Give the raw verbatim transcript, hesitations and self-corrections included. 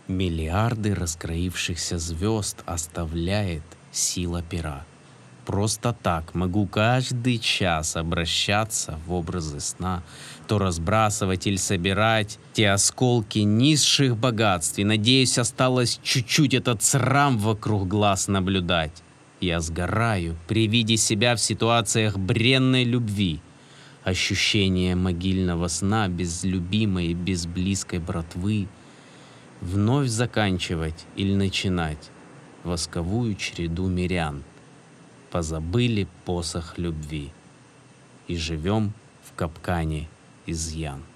Миллиарды раскроившихся звезд оставляет сила пера. Просто так могу каждый час обращаться в образы сна, то разбрасывать или собирать те осколки низших богатств. И, надеюсь, осталось чуть-чуть этот срам вокруг глаз наблюдать. Я сгораю при виде себя в ситуациях бренной любви. Ощущение могильного сна без любимой и без близкой братвы. Вновь заканчивать или начинать восковую череду мирян. Позабыли посох любви и живем в капкане изъян.